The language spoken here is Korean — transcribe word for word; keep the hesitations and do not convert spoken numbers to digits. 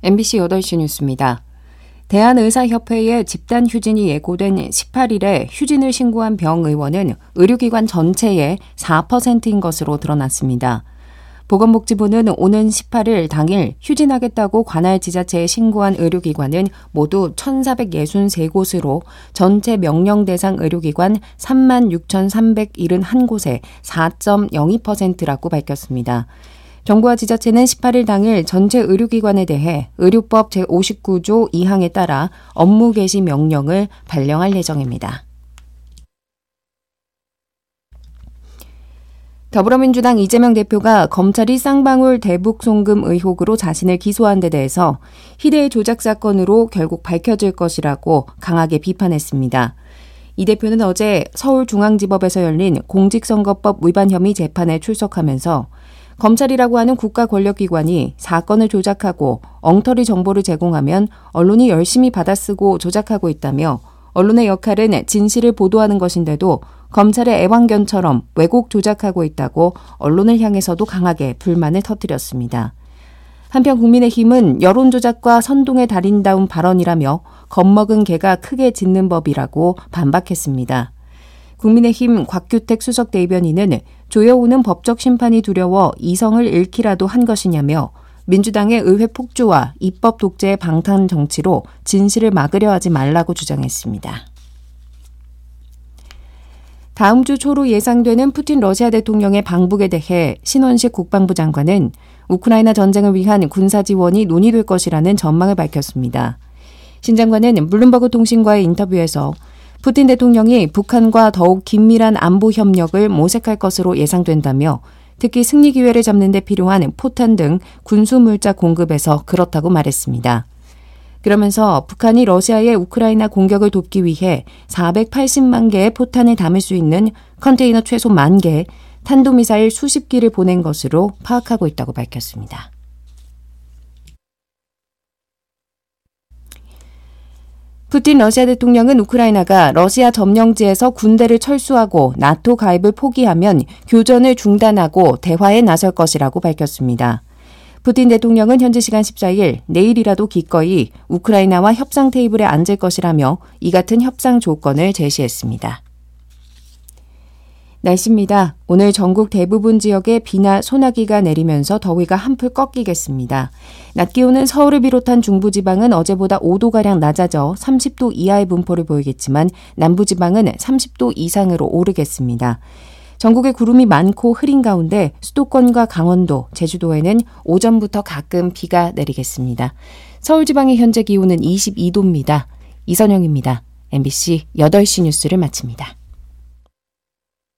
엠비씨 여덟 시 뉴스입니다. 대한의사협회에 집단휴진이 예고된 십팔 일에 휴진을 신고한 병의원은 의료기관 전체의 사 퍼센트인 것으로 드러났습니다. 보건복지부는 오는 십팔 일 당일 휴진하겠다고 관할 지자체에 신고한 의료기관은 모두 천사백육십삼 곳으로 전체 명령 대상 의료기관 삼만 육천삼백칠十일 곳에 사 점 영이 퍼센트라고 밝혔습니다. 정부와 지자체는 십팔 일 당일 전체 의료기관에 대해 의료법 제오십구 조 이 항에 따라 업무 개시 명령을 발령할 예정입니다. 더불어민주당 이재명 대표가 검찰이 쌍방울 대북 송금 의혹으로 자신을 기소한 데 대해서 희대의 조작 사건으로 결국 밝혀질 것이라고 강하게 비판했습니다. 이 대표는 어제 서울중앙지법에서 열린 공직선거법 위반 혐의 재판에 출석하면서 검찰이라고 하는 국가 권력기관이 사건을 조작하고 엉터리 정보를 제공하면 언론이 열심히 받아쓰고 조작하고 있다며 언론의 역할은 진실을 보도하는 것인데도 검찰의 애완견처럼 왜곡 조작하고 있다고 언론을 향해서도 강하게 불만을 터뜨렸습니다. 한편 국민의힘은 여론조작과 선동의 달인다운 발언이라며 겁먹은 개가 크게 짖는 법이라고 반박했습니다. 국민의힘 곽규택 수석 대변인은 조여오는 법적 심판이 두려워 이성을 잃기라도 한 것이냐며 민주당의 의회 폭주와 입법 독재의 방탄 정치로 진실을 막으려 하지 말라고 주장했습니다. 다음 주 초로 예상되는 푸틴 러시아 대통령의 방북에 대해 신원식 국방부 장관은 우크라이나 전쟁을 위한 군사 지원이 논의될 것이라는 전망을 밝혔습니다. 신 장관은 블룸버그 통신과의 인터뷰에서 푸틴 대통령이 북한과 더욱 긴밀한 안보 협력을 모색할 것으로 예상된다며 특히 승리 기회를 잡는 데 필요한 포탄 등 군수 물자 공급에서 그렇다고 말했습니다. 그러면서 북한이 러시아의 우크라이나 공격을 돕기 위해 사백팔십만 개의 포탄을 담을 수 있는 컨테이너 최소 만 개, 탄도미사일 수십 기를 보낸 것으로 파악하고 있다고 밝혔습니다. 푸틴 러시아 대통령은 우크라이나가 러시아 점령지에서 군대를 철수하고 나토 가입을 포기하면 교전을 중단하고 대화에 나설 것이라고 밝혔습니다. 푸틴 대통령은 현지 시간 십사 일 내일이라도 기꺼이 우크라이나와 협상 테이블에 앉을 것이라며 이 같은 협상 조건을 제시했습니다. 날씨입니다. 오늘 전국 대부분 지역에 비나 소나기가 내리면서 더위가 한풀 꺾이겠습니다. 낮 기온은 서울을 비롯한 중부지방은 어제보다 오 도가량 낮아져 삼십 도 이하의 분포를 보이겠지만 남부지방은 삼십 도 이상으로 오르겠습니다. 전국에 구름이 많고 흐린 가운데 수도권과 강원도, 제주도에는 오전부터 가끔 비가 내리겠습니다. 서울지방의 현재 기온은 이십이 도입니다. 이선영입니다. 엠비씨 여덟 시 뉴스를 마칩니다.